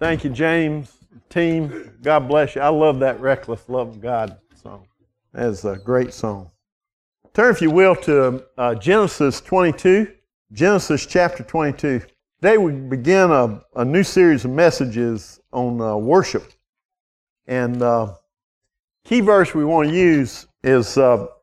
Thank you, James. Team, God bless you. I love that Reckless Love of God song. That is a great song. Turn, if you will, to Genesis 22, Genesis chapter 22. Today we begin a new series of messages on worship. And key verse we want to use is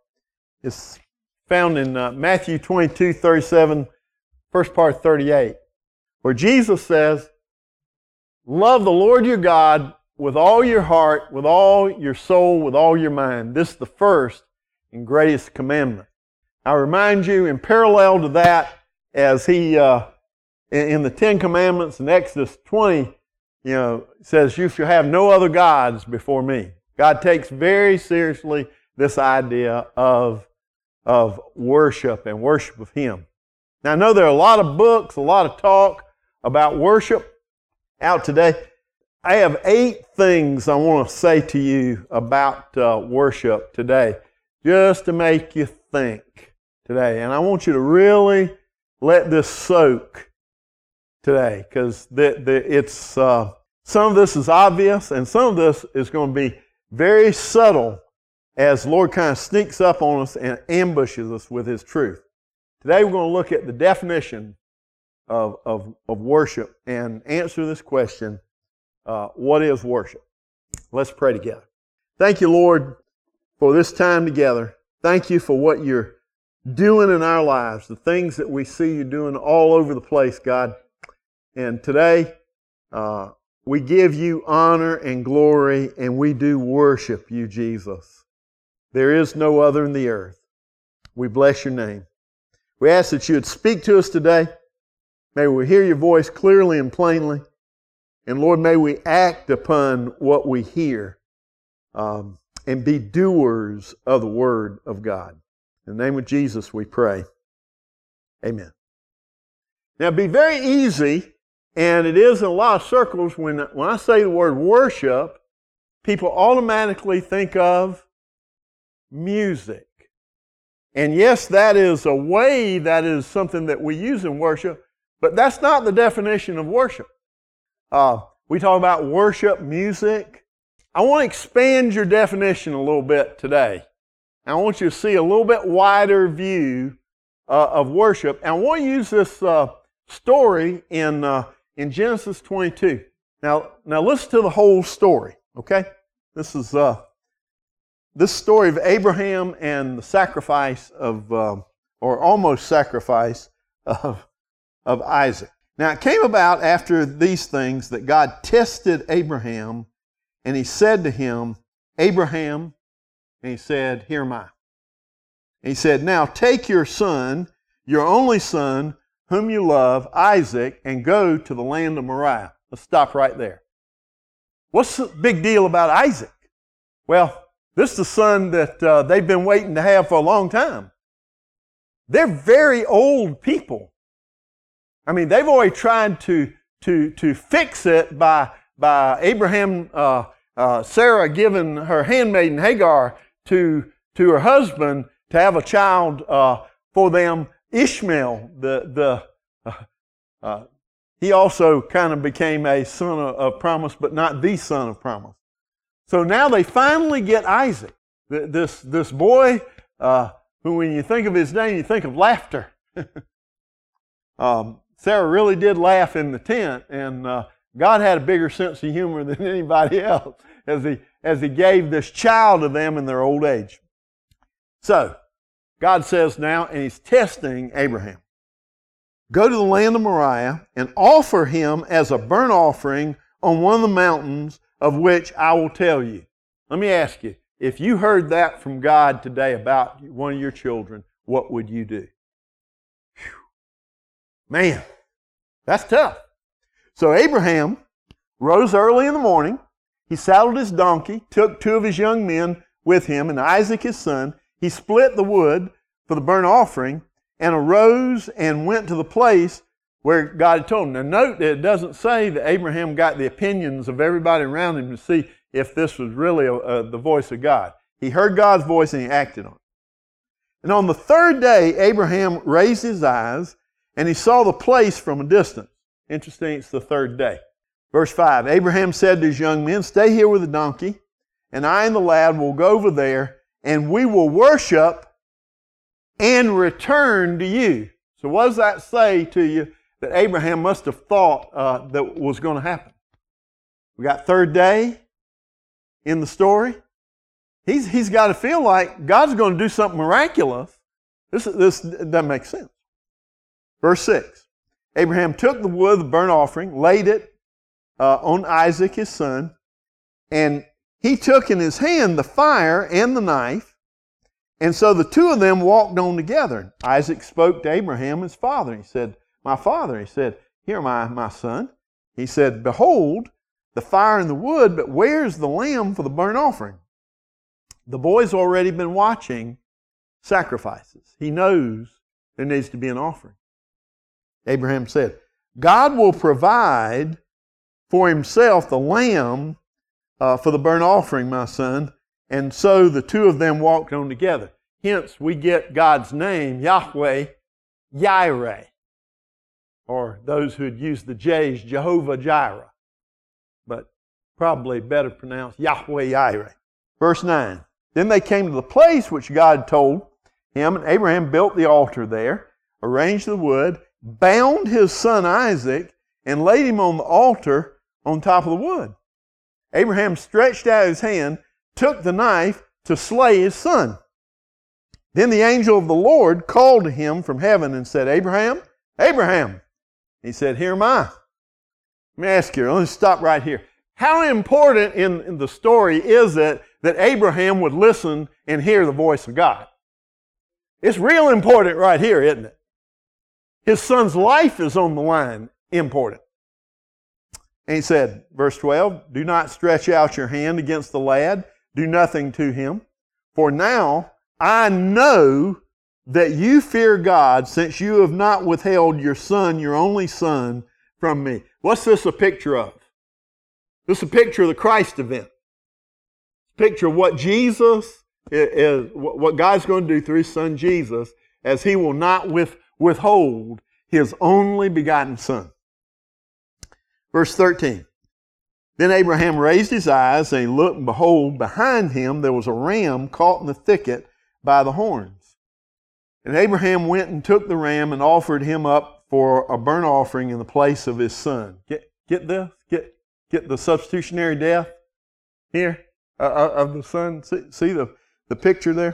found in Matthew 22, 37, first part 38, where Jesus says, "Love the Lord your God with all your heart, with all your soul, with all your mind. This is the first and greatest commandment." I remind you, in parallel to that, as he, in the Ten Commandments in Exodus 20, says, "You shall have no other gods before me." God takes very seriously this idea of worship and worship of Him. Now, I know there are a lot of books, a lot of talk about worship out today. I have 8 things I want to say to you about worship today, just to make you think today. And I want you to really let this soak today, because it's some of this is obvious, and some of this is going to be very subtle as the Lord kind of sneaks up on us and ambushes us with His truth. Today we're going to look at the definition of worship and answer this question, what is worship? Let's pray together. Thank you, Lord, for this time together. Thank you for what you're doing in our lives, the things that we see you doing all over the place, God. And today, we give you honor and glory, and we do worship you, Jesus. There is no other in the earth. We bless your name. We ask that you would speak to us today. May we hear your voice clearly and plainly. And Lord, may we act upon what we hear and be doers of the Word of God. In the name of Jesus we pray. Amen. Now, it'd be very easy, and it is in a lot of circles, when I say the word worship, people automatically think of music. And yes, that is a way, that is something that we use in worship, but that's not the definition of worship. We talk about worship music. I want to expand your definition a little bit today. I want you to see a little bit wider view of worship. And I want to use this story in Genesis 22. Now listen to the whole story, okay? This is this story of Abraham and the sacrifice of, or almost sacrifice of Isaac. Now it came about after these things that God tested Abraham, and He said to him, "Abraham," and he said, "Here am I." And He said, "Now take your son, your only son, whom you love, Isaac, and go to the land of Moriah." Let's stop right there. What's the big deal about Isaac? Well, this is the son that they've been waiting to have for a long time. They're very old people. I mean, they've already tried to fix it by Abraham, Sarah giving her handmaiden Hagar to her husband to have a child for them, Ishmael. He also kind of became a son of promise, but not the son of promise. So now they finally get Isaac, this boy who, when you think of his name, you think of laughter. Sarah really did laugh in the tent, and God had a bigger sense of humor than anybody else as He gave this child to them in their old age. So, God says now, and He's testing Abraham, "Go to the land of Moriah and offer him as a burnt offering on one of the mountains of which I will tell you." Let me ask you, if you heard that from God today about one of your children, what would you do? Whew. Man, that's tough. So Abraham rose early in the morning. He saddled his donkey, took 2 of his young men with him, and Isaac his son. He split the wood for the burnt offering and arose and went to the place where God had told him. Now note that it doesn't say that Abraham got the opinions of everybody around him to see if this was really the voice of God. He heard God's voice and he acted on it. And on the 3rd day, Abraham raised his eyes and he saw the place from a distance. Interesting, it's the 3rd day. Verse 5, Abraham said to his young men, "Stay here with the donkey, and I and the lad will go over there, and we will worship and return to you." So what does that say to you that Abraham must have thought that was going to happen? We got third day in the story. He's got to feel like God's going to do something miraculous. This doesn't make sense. Verse 6, Abraham took the wood of the burnt offering, laid it on Isaac his son, and he took in his hand the fire and the knife, and so the two of them walked on together. Isaac spoke to Abraham his father. He said, "My father." He said, "Here, my son." He said, "Behold, the fire and the wood, but where's the lamb for the burnt offering?" The boy's already been watching sacrifices. He knows there needs to be an offering. Abraham said, "God will provide for himself the lamb for the burnt offering, my son." And so the two of them walked on together. Hence, we get God's name, Yahweh Yireh. Or those who had used the J's, Jehovah Jireh. But probably better pronounced Yahweh Yireh. Verse 9. Then they came to the place which God told him, and Abraham built the altar there, arranged the wood, bound his son Isaac, and laid him on the altar on top of the wood. Abraham stretched out his hand, took the knife to slay his son. Then the angel of the Lord called to him from heaven and said, "Abraham, Abraham." He said, "Here am I." Let me ask you, let's stop right here. How important in the story is it that Abraham would listen and hear the voice of God? It's real important right here, isn't it? His son's life is on the line, important. And he said, verse 12, "Do not stretch out your hand against the lad. Do nothing to him. For now I know that you fear God, since you have not withheld your son, your only son, from me." What's this a picture of? This is a picture of the Christ event. It's a picture of what Jesus is, what God's going to do through His Son Jesus, as He will not withhold His only begotten Son. Verse 13. Then Abraham raised his eyes, and he looked, and behold, behind him there was a ram caught in the thicket by the horns. And Abraham went and took the ram and offered him up for a burnt offering in the place of his son. Get this? Get the substitutionary death here of the son. See the picture there?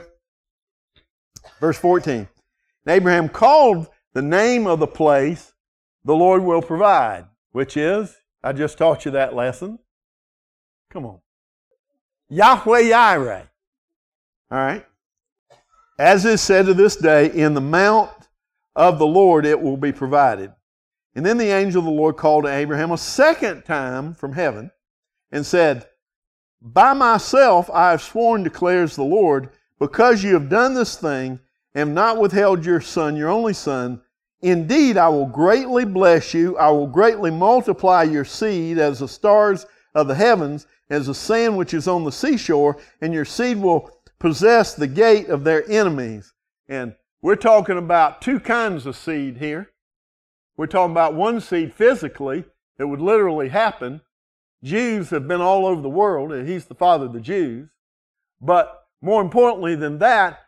Verse 14. And Abraham called the name of the place, "The Lord will provide," which is, I just taught you that lesson. Come on. Yahweh Yireh. All right. As is said to this day, in the mount of the Lord it will be provided. And then the angel of the Lord called to Abraham a second time from heaven and said, "By myself I have sworn, declares the Lord, because you have done this thing and have not withheld your son, your only son, indeed I will greatly bless you. I will greatly multiply your seed as the stars of the heavens, as the sand which is on the seashore, and your seed will possess the gate of their enemies." And we're talking about two kinds of seed here. We're talking about one seed physically that would literally happen. Jews have been all over the world, and He's the father of the Jews. But more importantly than that,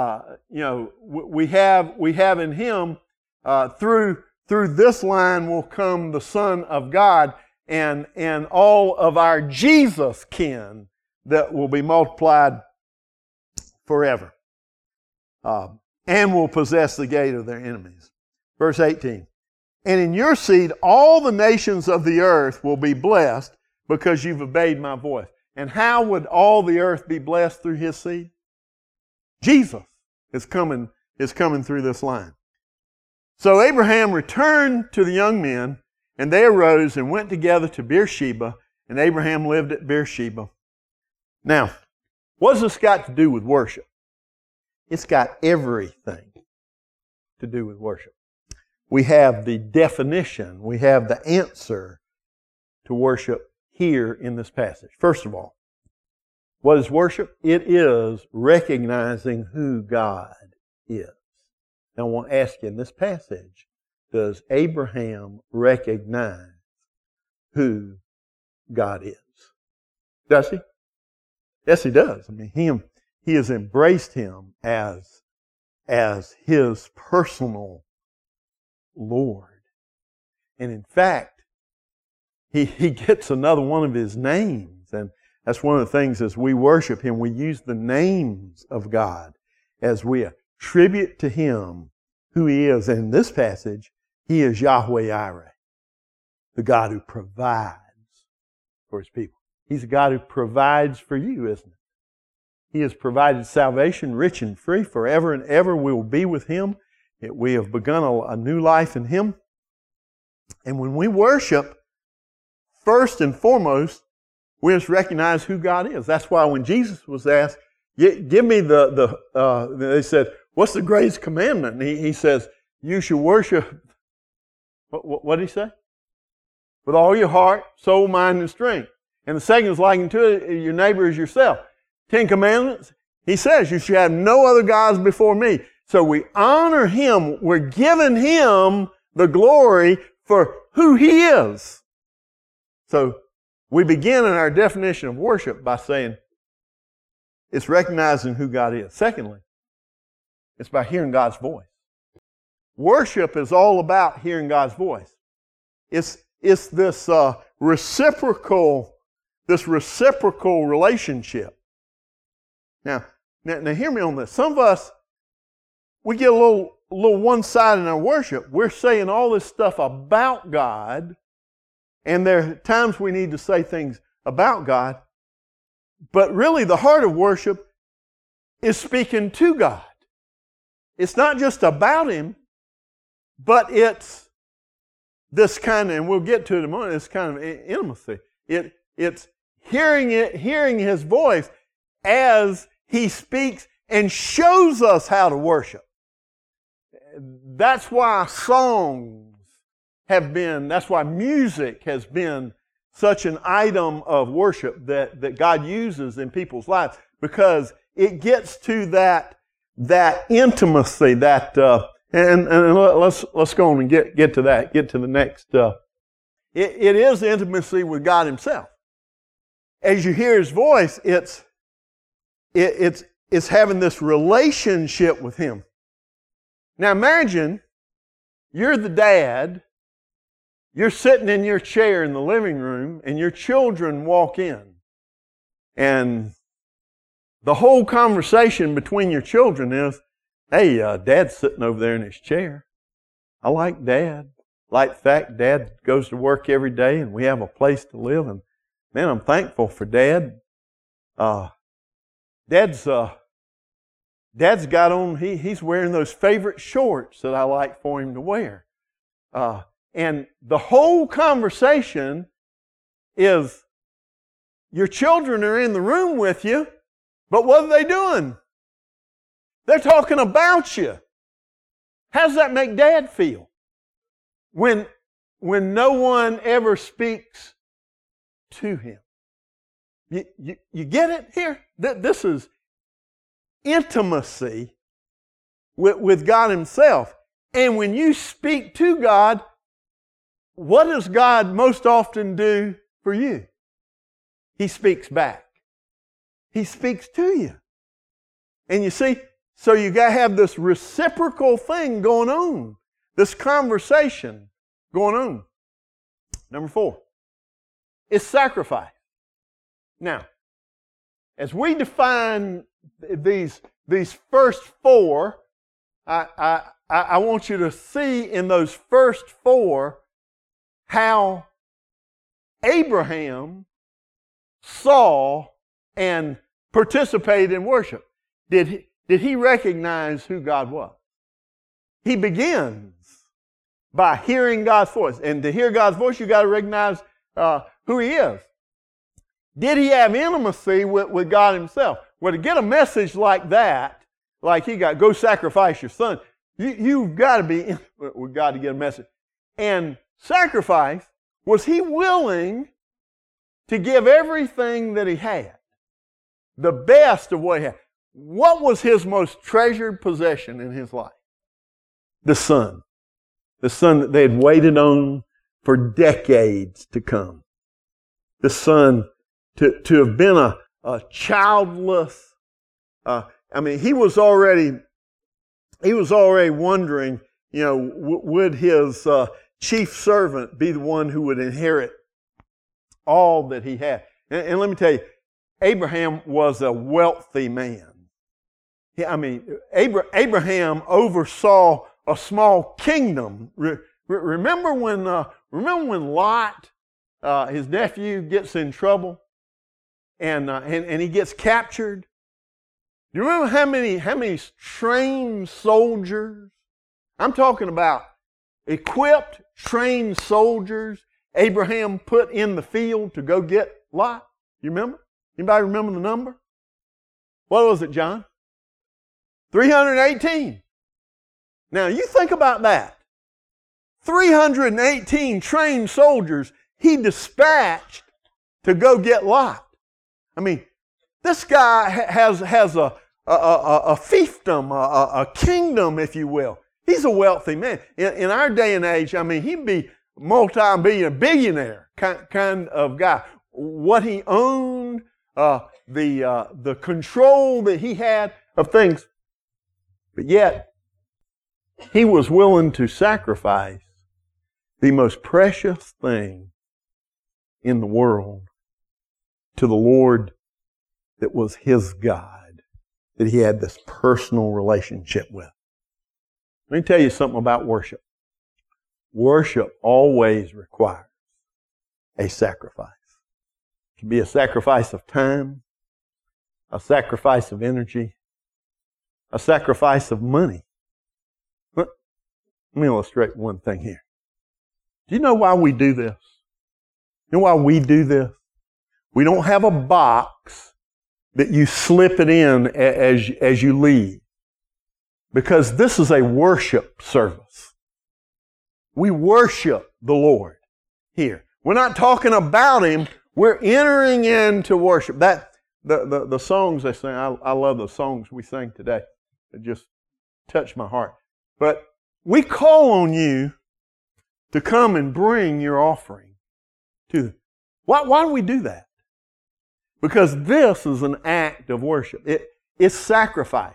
we have in Him, through this line will come the Son of God, and all of our Jesus kin that will be multiplied forever, and will possess the gate of their enemies. Verse 18. And in your seed all the nations of the earth will be blessed, because you've obeyed my voice. And how would all the earth be blessed through His seed? Jesus is coming through this line. So Abraham returned to the young men, and they arose and went together to Beersheba, and Abraham lived at Beersheba. Now, what has this got to do with worship? It's got everything to do with worship. We have the definition, we have the answer to worship here in this passage. First of all, what is worship? It is recognizing who God is. Now I want to ask you, in this passage, does Abraham recognize who God is. Does he? Yes, he does. I mean, he has embraced him as his personal Lord. And in fact, he gets another one of his names. And that's one of the things as we worship him, we use the names of God as we attribute to him who he is. In this passage, he is Yahweh Yireh, the God who provides for his people. He's a God who provides for you, isn't it? He has provided salvation rich and free forever and ever. We will be with him. We have begun a new life in him. And when we worship, first and foremost, we just recognize who God is. That's why when Jesus was asked, give me they said, what's the greatest commandment? And he says, you should worship, what did he say? With all your heart, soul, mind, and strength. And the second is likened to it, your neighbor is yourself. 10 Commandments, he says, you should have no other gods before me. So we honor him. We're giving him the glory for who he is. So we begin in our definition of worship by saying it's recognizing who God is. Secondly, it's by hearing God's voice. Worship is all about hearing God's voice. It's this reciprocal relationship. Now hear me on this. Some of us, we get a little one-sided in our worship. We're saying all this stuff about God, and there are times we need to say things about God, but really the heart of worship is speaking to God. It's not just about him, but it's this kind of, and we'll get to it in a moment, this kind of intimacy. It's hearing his voice as he speaks and shows us how to worship. That's why that's why music has been such an item of worship that God uses in people's lives, because it gets to that intimacy, and let's go on and get to that, get to the next. It is intimacy with God himself. As you hear his voice, it's having this relationship with him. Now imagine you're the dad, you're sitting in your chair in the living room, and your children walk in. And the whole conversation between your children is, hey, Dad's sitting over there in his chair. I like Dad. Like the fact Dad goes to work every day and we have a place to live. And man, I'm thankful for Dad. Dad's got on, he's wearing those favorite shorts that I like for him to wear. And the whole conversation is your children are in the room with you, but what are they doing? They're talking about you. How does that make Dad feel? When no one ever speaks to him. You get it here? This is intimacy with God himself. And when you speak to God, what does God most often do for you? He speaks back. He speaks to you. And you see, so you got to have this reciprocal thing going on, this conversation going on. Number 4 is sacrifice. Now, as we define these first 4, I want you to see in those first 4 how Abraham saw and participated in worship. Did he recognize who God was? He begins by hearing God's voice. And to hear God's voice, you've got to recognize who he is. Did he have intimacy with God himself? Well, to get a message like that, like he got, go sacrifice your son, you've got to be intimate with God to get a message. And sacrifice, was he willing to give everything that he had? The best of what he had. What was his most treasured possession in his life? The son. The son that they had waited on for decades to come. this son to have been a childless. He was already wondering, would his chief servant be the one who would inherit all that he had? And let me tell you, Abraham was a wealthy man. Abraham oversaw a small kingdom. Remember when Lot, his nephew, gets in trouble and he gets captured? Do you remember how many trained soldiers? I'm talking about equipped, trained soldiers Abraham put in the field to go get Lot. You remember? Anybody remember the number? What was it, John? 318. Now you think about that. 318 trained soldiers he dispatched to go get Lot. This guy has a fiefdom, a kingdom, if you will. He's a wealthy man. In our day and age, he'd be billionaire kind of guy. What he owned, the control that he had of things. But yet, he was willing to sacrifice the most precious thing in the world to the Lord that was his God, that he had this personal relationship with. Let me tell you something about worship. Worship always requires a sacrifice. It can be a sacrifice of time, a sacrifice of energy, a sacrifice of money. Let me illustrate one thing here. Do you know why we do this? You know why we do this? We don't have a box that you slip it in as you leave. Because this is a worship service. We worship the Lord here. We're not talking about Him. We're entering into worship. The songs they sing, I love the songs we sang today. It just touched my heart. But we call on you to come and bring your offering to them. Why do we do that? Because this is an act of worship. It's sacrifice.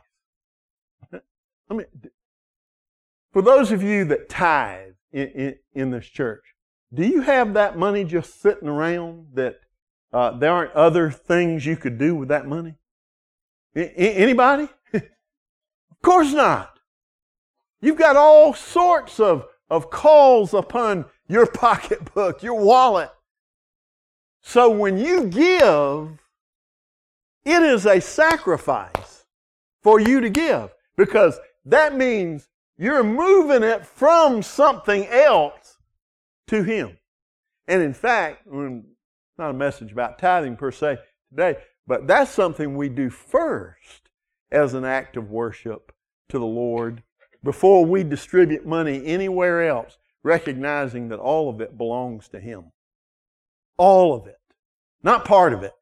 For those of you that tithe in this church, do you have that money just sitting around that there aren't other things you could do with that money? Anybody? Of course not. You've got all sorts of calls upon your pocketbook, your wallet. So when you give, it is a sacrifice for you to give, because that means you're moving it from something else to Him. And in fact, it's not a message about tithing per se today, but that's something we do first as an act of worship to the Lord before we distribute money anywhere else, recognizing that all of it belongs to Him. All of it. Not part of it.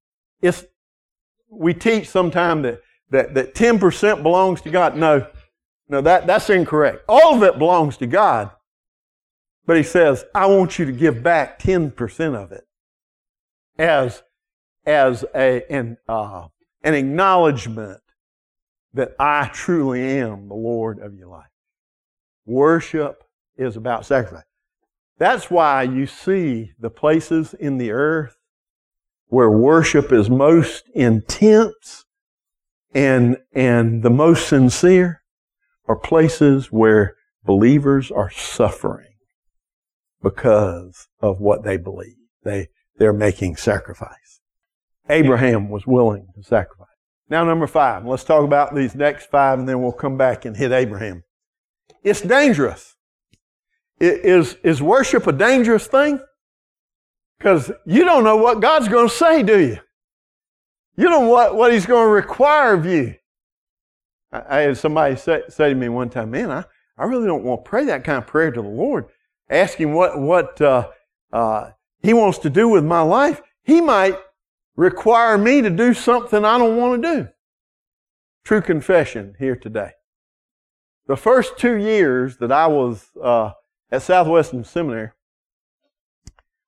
We teach sometimes that 10% belongs to God. No, that's incorrect. All of it belongs to God. But He says, I want you to give back 10% of it as an acknowledgement that I truly am the Lord of your life. Worship is about sacrifice. That's why you see the places in the earth where worship is most intense and the most sincere are places where believers are suffering because of what they believe. They're making sacrifice. Abraham was willing to sacrifice. Now, number 5. Let's talk about these next 5, and then we'll come back and hit Abraham. It's dangerous. Is worship a dangerous thing? Because you don't know what God's going to say, do you? You don't know what He's going to require of you. I had somebody say to me one time, man, I really don't want to pray that kind of prayer to the Lord. Ask Him what He wants to do with my life. He might require me to do something I don't want to do. True confession here today. The first 2 years that I was at Southwestern Seminary,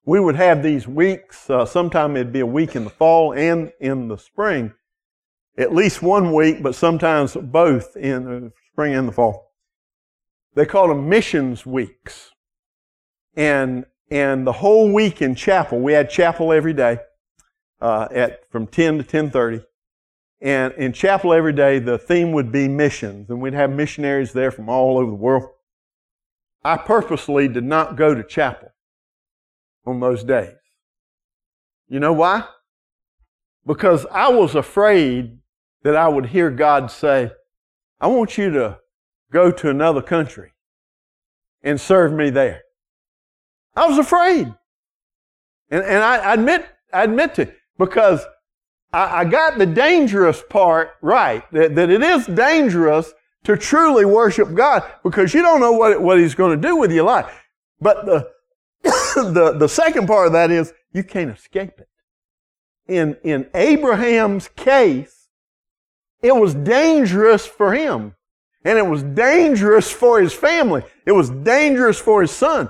we would have these weeks. Sometime it'd be a week in the fall and in the spring. At least one week, but sometimes both in the spring and the fall. They called them missions weeks. And the whole week in chapel, we had chapel every day from 10 to 10:30. And in chapel every day, the theme would be missions. And we'd have missionaries there from all over the world. I purposely did not go to chapel on those days. You know why? Because I was afraid that I would hear God say, I want you to go to another country and serve me there. I was afraid. And I admit to it, because I got the dangerous part right, that it is dangerous to truly worship God, because you don't know what He's going to do with your life. But the second part of that is you can't escape it. In Abraham's case, it was dangerous for him. And it was dangerous for his family. It was dangerous for his son.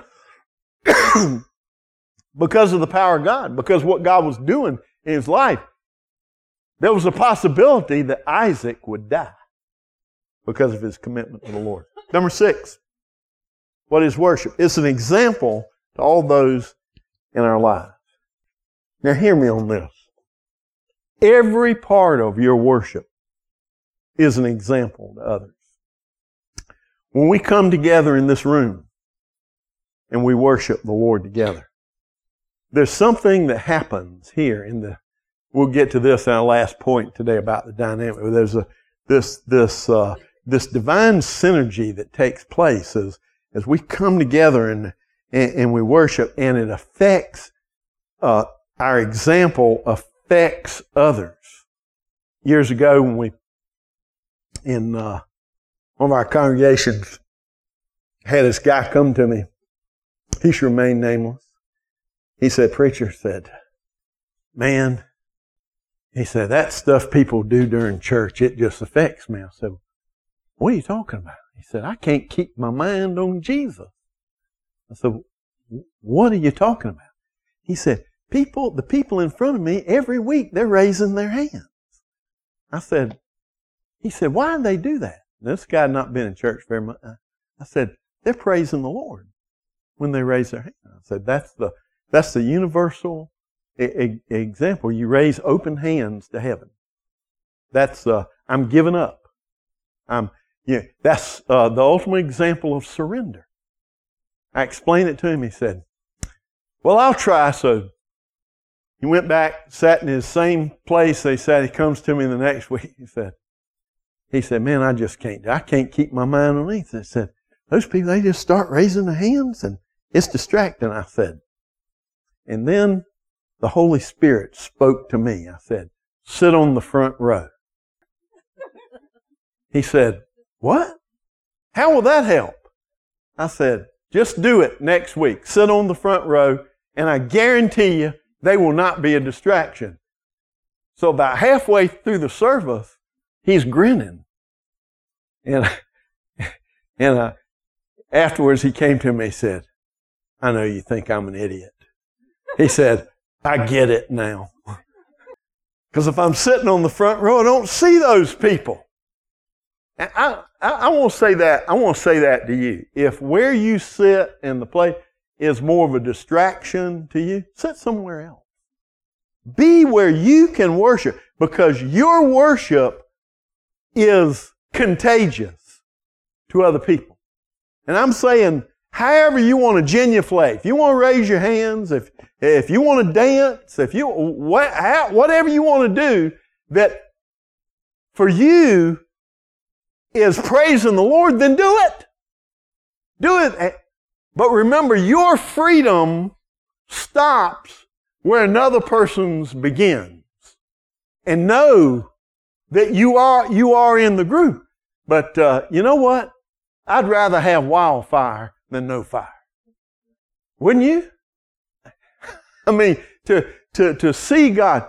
Because of the power of God. Because what God was doing in his life. There was a possibility that Isaac would die because of his commitment to the Lord. Number 6. What is worship? It's an example to all those in our lives. Now hear me on this. Every part of your worship is an example to others. When we come together in this room and we worship the Lord together, there's something that happens here we'll get to this in our last point today about the dynamic. There's this divine synergy that takes place as we come together and we worship, and it affects, our example affects others. Years ago, when in one of our congregations, had this guy come to me. He should remain nameless. He said, preacher said, man, he said, that stuff people do during church, it just affects me. I said, what are you talking about? He said, I can't keep my mind on Jesus. I said, what are you talking about? He said, the people in front of me, every week, they're raising their hands. He said, why do they do that? This guy had not been in church very much. I said, they're praising the Lord when they raise their hand. I said, that's the universal example. You raise open hands to heaven. That's, I'm giving up. That's the ultimate example of surrender. I explained it to him. He said, well, I'll try. So he went back, sat in his same place they sat. He comes to me the next week. He said, man, I just can't. I can't keep my mind on anything. He said, those people, they just start raising their hands and it's distracting. I said, and then the Holy Spirit spoke to me. I said, sit on the front row. He said, what? How will that help? I said, just do it next week. Sit on the front row, and I guarantee you they will not be a distraction. So about halfway through the service, he's grinning. And afterwards he came to me and said, I know you think I'm an idiot. He said, I get it now. Because if I'm sitting on the front row, I don't see those people. And I want to say that. I want to say that to you. If where you sit in the place is more of a distraction to you, sit somewhere else. Be where you can worship, because your worship is contagious to other people. And I'm saying, however you want to genuflect, if you want to raise your hands, if you want to dance, whatever you want to do, that for you is praising the Lord, then do it. Do it. But remember, your freedom stops where another person's begins. And know that you are in the group. But you know what? I'd rather have wildfire than no fire. Wouldn't you? I mean, to see God.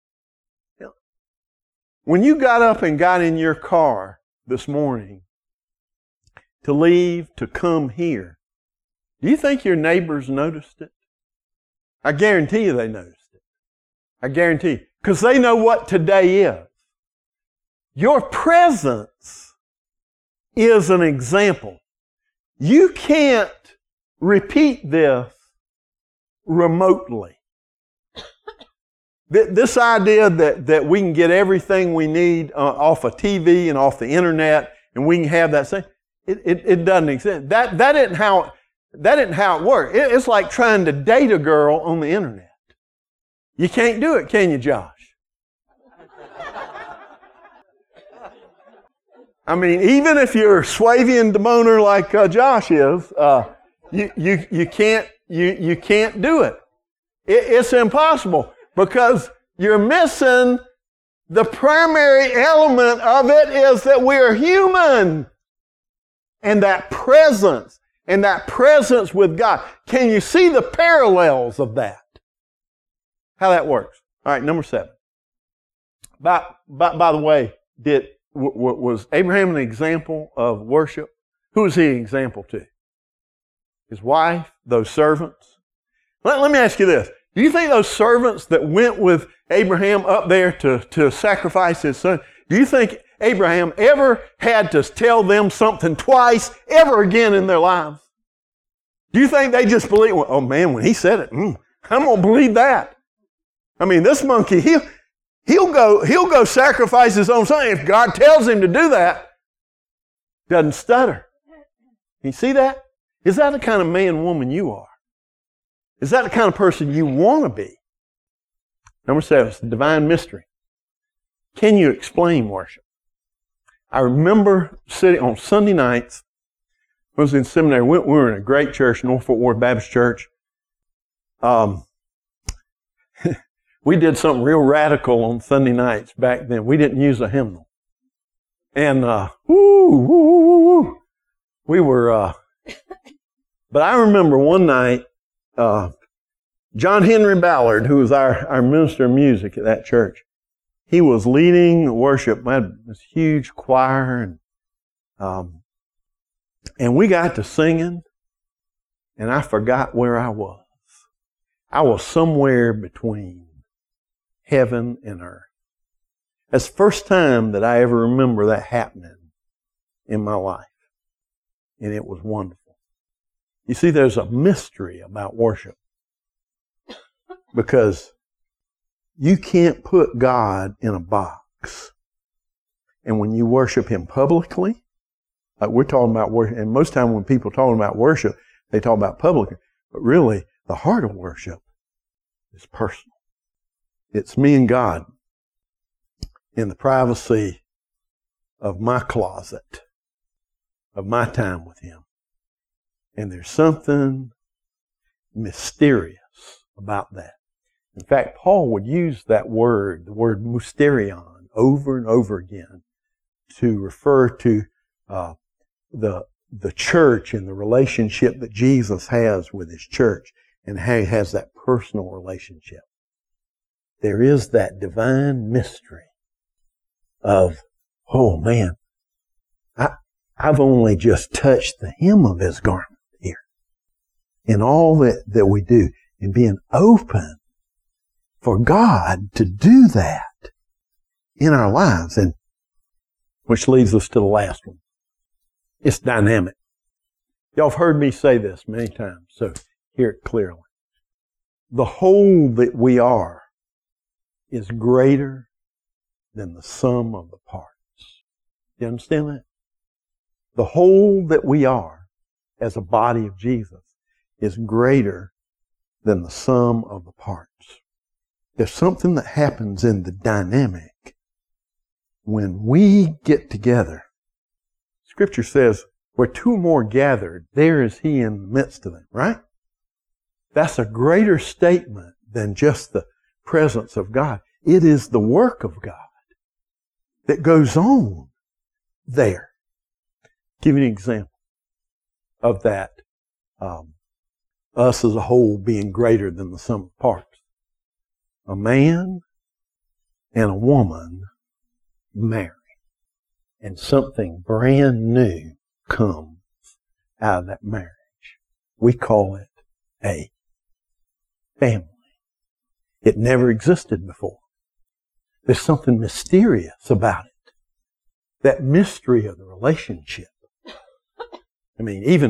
When you got up and got in your car this morning to leave, to come here, do you think your neighbors noticed it? I guarantee you they noticed it. I guarantee you. Because they know what today is. Your presence is an example. You can't repeat this remotely. This idea that we can get everything we need off of TV and off the internet and we can have that same, it doesn't exist. That isn't how it works. It's like trying to date a girl on the internet. You can't do it, can you, Josh? I mean, even if you're Swavian demoner like Josh is, you can't do it. It's impossible because you're missing the primary element of it is that we are human. And that presence with God. Can you see the parallels of that? How that works. All right, number 7. By the way, was Abraham an example of worship? Who was he an example to? His wife, those servants? Let me ask you this. Do you think those servants that went with Abraham up there to sacrifice his son, do you think Abraham ever had to tell them something twice ever again in their lives? Do you think they just believe, well, oh man, when he said it, I'm going to believe that. I mean, this monkey, he'll go sacrifice his own son. If God tells him to do that, doesn't stutter. You see that? Is that the kind of man, woman you are? Is that the kind of person you want to be? Number 7, it's the divine mystery. Can you explain worship? I remember sitting on Sunday nights, I was in seminary, we were in a great church, North Fort Worth Baptist Church. We did something real radical on Sunday nights back then. We didn't use a hymnal. And, we were, but I remember one night, John Henry Ballard, who was our minister of music at that church, he was leading worship. We had this huge choir, and we got to singing, and I forgot where I was. I was somewhere between heaven and earth. That's the first time that I ever remember that happening in my life. And it was wonderful. You see, there's a mystery about worship. Because you can't put God in a box. And when you worship Him publicly, like we're talking about worship, and most time when people are talking about worship, they talk about public. But really, the heart of worship is personal. It's me and God in the privacy of my closet, of my time with Him. And there's something mysterious about that. In fact, Paul would use that word, the word mysterion, over and over again to refer to the church and the relationship that Jesus has with His church and how He has that personal relationship. There is that divine mystery of, oh man, I've only just touched the hem of His garment here. In all that we do, and being open for God to do that in our lives. And which leads us to the last one. It's dynamic. Y'all have heard me say this many times, so hear it clearly. The whole that we are is greater than the sum of the parts. You understand that? The whole that we are as a body of Jesus is greater than the sum of the parts. There's something that happens in the dynamic when we get together. Scripture says, where two or more gathered, there is He in the midst of them, right? That's a greater statement than just the presence of God. It is the work of God that goes on there. Give you an example of that. Us as a whole being greater than the sum of parts. A man and a woman marry, and something brand new comes out of that marriage. We call it a family. It never existed before. There's something mysterious about it. That mystery of the relationship. I mean, even,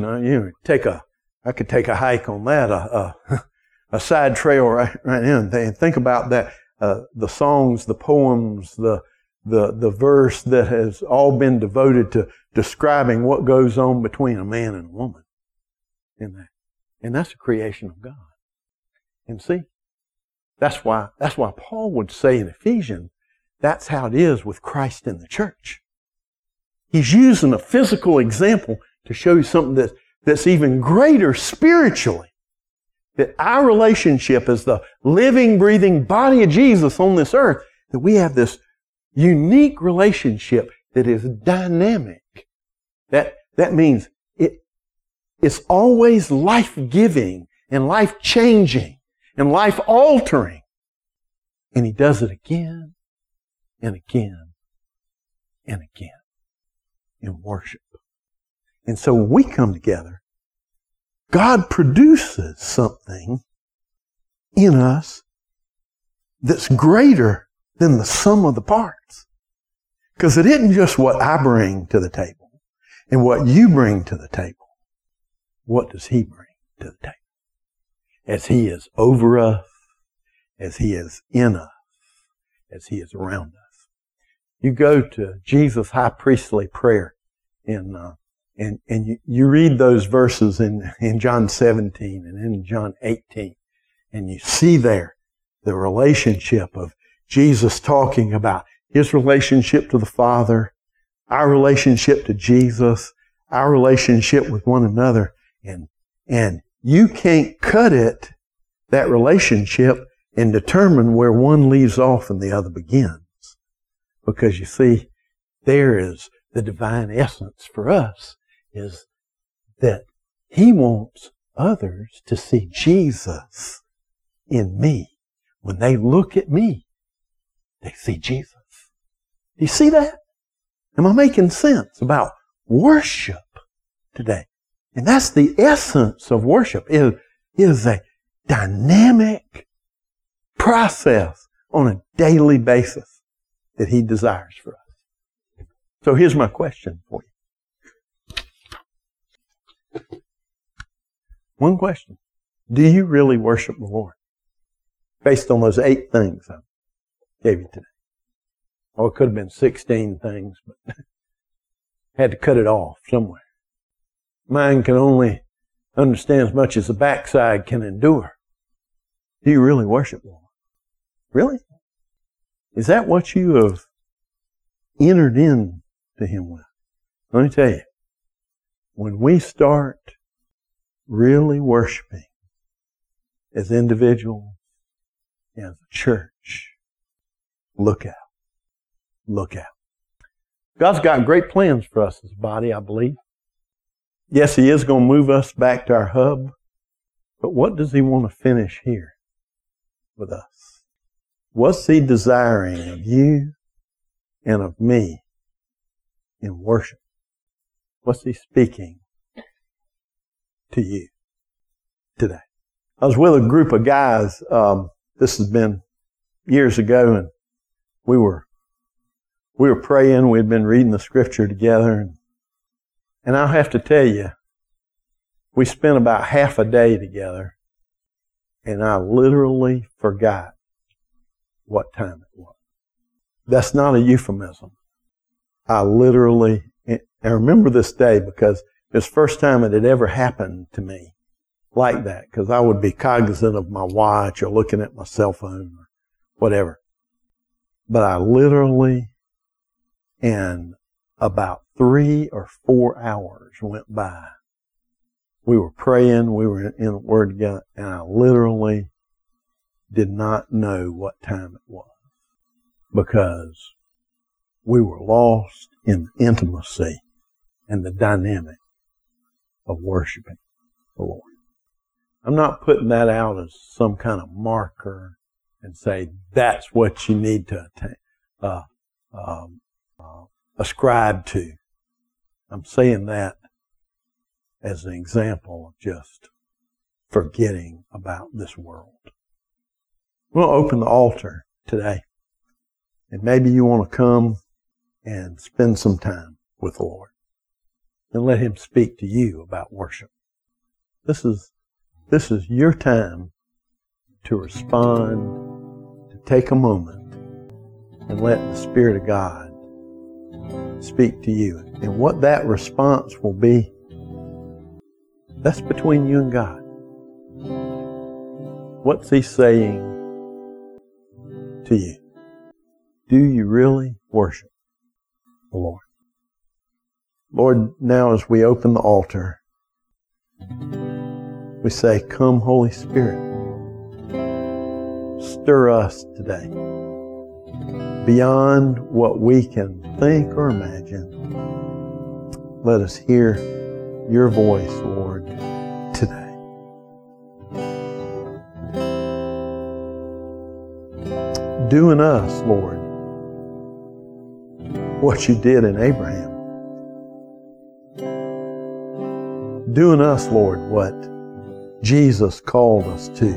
I could take a hike on that, a side trail right in, and think about that, the songs, the poems, the verse that has all been devoted to describing what goes on between a man and a woman in that. And that's a creation of God. And see, that's why Paul would say in Ephesians, that's how it is with Christ in the church. He's using a physical example to show you something that's even greater spiritually. That our relationship as the living, breathing body of Jesus on this earth, that we have this unique relationship that is dynamic. That means it's always life-giving and life-changing and life-altering. And He does it again and again and again in worship. And so when we come together, God produces something in us that's greater than the sum of the parts. Because it isn't just what I bring to the table and what you bring to the table. What does He bring to the table? As He is over us, as He is in us, as He is around us. You go to Jesus' high priestly prayer and you read those verses in John 17 and in John 18, and you see there the relationship of Jesus talking about His relationship to the Father, our relationship to Jesus, our relationship with one another, and you can't cut it, that relationship, and determine where one leaves off and the other begins. Because you see, there is the divine essence for us, is that He wants others to see Jesus in me. When they look at me, they see Jesus. Do you see that? Am I making sense about worship today? And that's the essence of worship. It is a dynamic process on a daily basis that He desires for us. So here's my question for you. One question. Do you really worship the Lord? Based on those 8 things I gave you today. Oh, it could have been 16 things, but had to cut it off somewhere. Mind can only understand as much as the backside can endure. Do you really worship the Lord? Really? Is that what you have entered into Him with? Let me tell you, when we start really worshiping as individuals, as a church, look out. Look out. God's got great plans for us as a body, I believe. Yes, He is going to move us back to our hub, but what does He want to finish here with us? What's He desiring of you and of me in worship? What's He speaking to you today? I was with a group of guys, this has been years ago, and we were praying, we'd been reading the Scripture together, and I'll have to tell you, we spent about half a day together, and I literally forgot what time it was. That's not a euphemism. I remember this day because it was the first time it had ever happened to me like that, because I would be cognizant of my watch or looking at my cell phone or whatever. But I literally, and about 3 or 4 hours went by. We were praying, we were in the Word together, and I literally did not know what time it was because we were lost in the intimacy and the dynamic of worshiping the Lord. I'm not putting that out as some kind of marker and say that's what you need to ascribe to. I'm saying that as an example of just forgetting about this world. We'll open the altar today. And maybe you want to come and spend some time with the Lord. And let Him speak to you about worship. This is your time to respond, to take a moment and let the Spirit of God speak to you. And what that response will be, that's between you and God. What's He saying to you? Do you really worship the Lord? Lord, now as we open the altar, we say, come, Holy Spirit, stir us today beyond what we can think or imagine. Let us hear your voice, Lord, today. Do in us, Lord, what you did in Abraham. Do in us, Lord, what Jesus called us to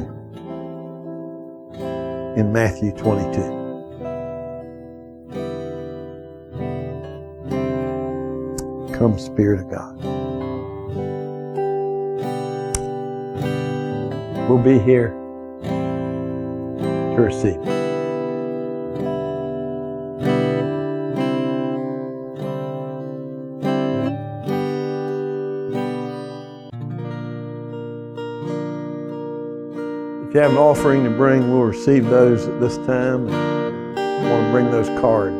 in Matthew 22. Come, Spirit of God. We'll be here to receive you. If you have an offering to bring, we'll receive those at this time. I want to bring those cards.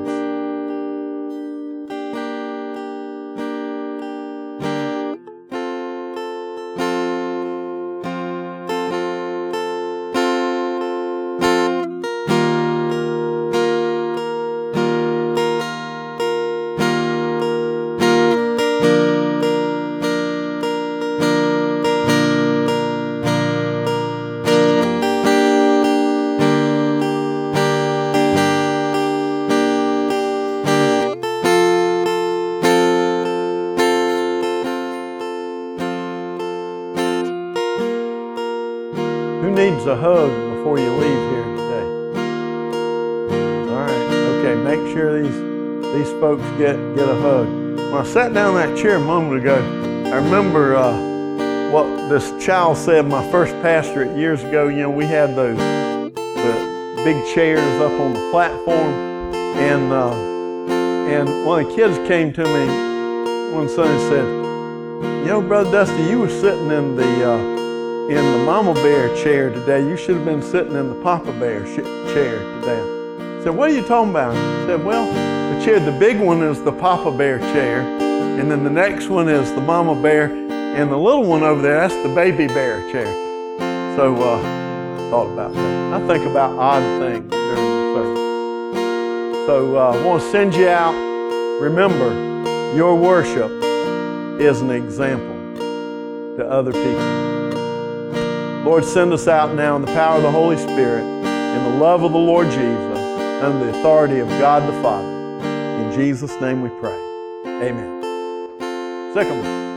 Who needs a hug before you leave here today? All right, okay, make sure these folks get a hug. When I sat down in that chair a moment ago, I remember what this child said, my first pastorate years ago. You know, we had the big chairs up on the platform, and one of the kids came to me one Sunday and said, you know, Brother Dusty, you were sitting in the Mama Bear chair today. You should have been sitting in the Papa Bear chair today. I said, what are you talking about? He said, well, the big one is the Papa Bear chair, and then the next one is the Mama Bear, and the little one over there, that's the Baby Bear chair. So I thought about that. I think about odd things during the service. So I want to send you out. Remember, your worship is an example to other people. Lord, send us out now in the power of the Holy Spirit, in the love of the Lord Jesus, under the authority of God the Father. In Jesus' name we pray. Amen. Secondly,